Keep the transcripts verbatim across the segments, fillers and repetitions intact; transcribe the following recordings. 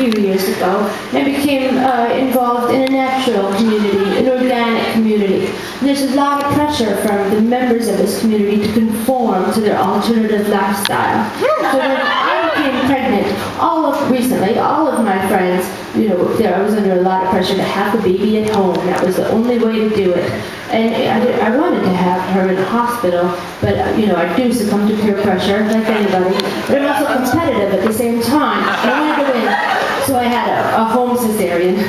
few years ago, and I became uh, involved in a natural community, an organic community. There's a lot of pressure from the members of this community to conform to their alternative lifestyle. So when I became pregnant, all of recently, all of my friends, you know, there I was under a lot of pressure to have the baby at home. That was the only way to do it. And I, I wanted to have her in the hospital, but uh, you know, I do succumb to peer pressure, like anybody. But I'm also competitive at the same time. I wanted to win, so I had a, a home cesarean.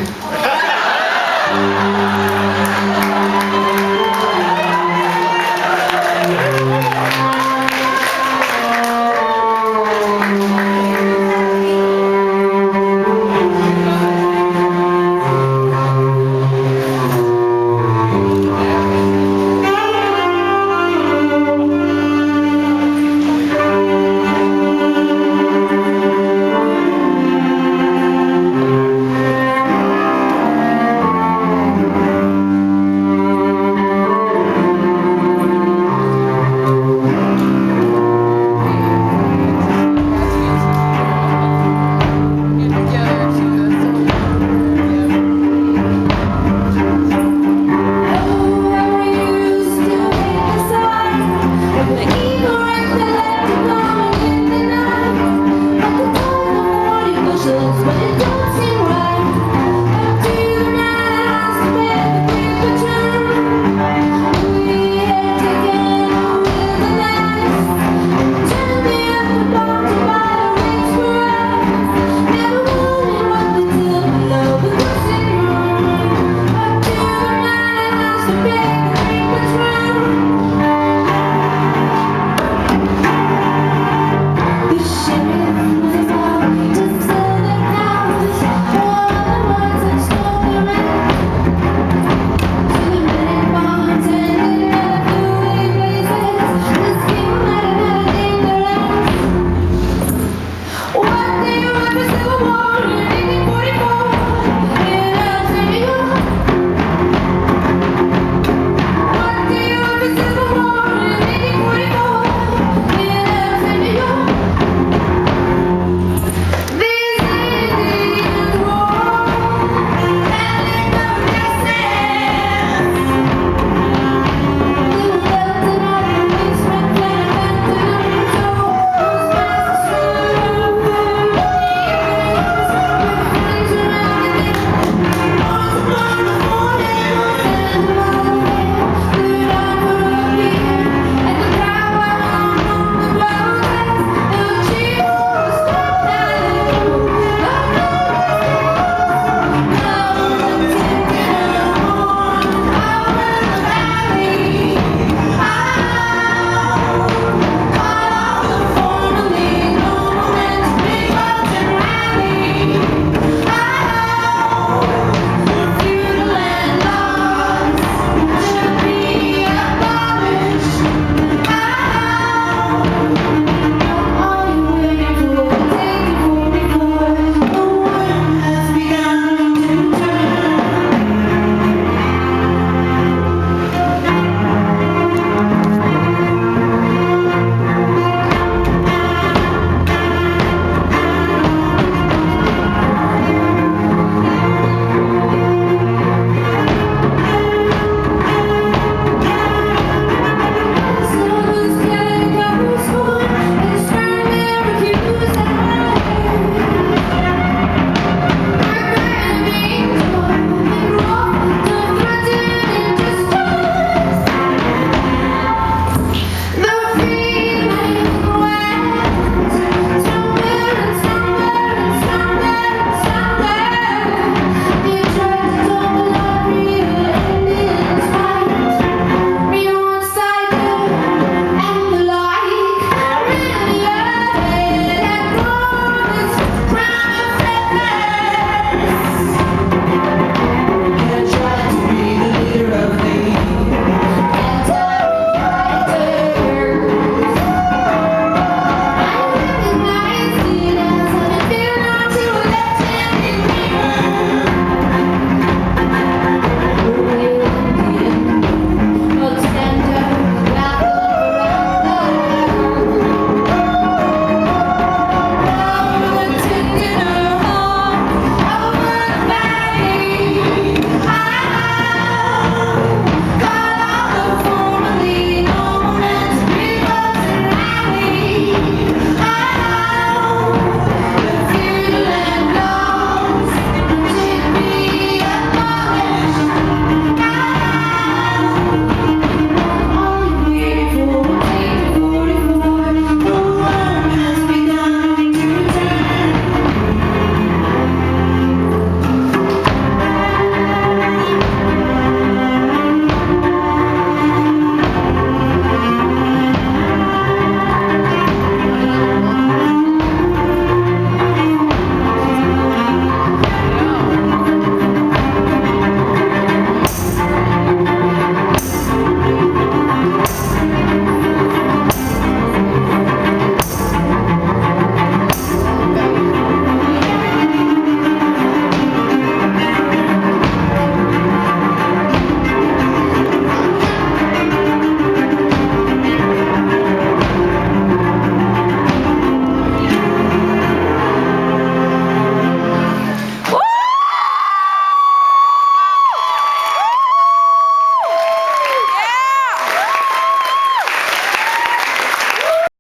But it don't seem right.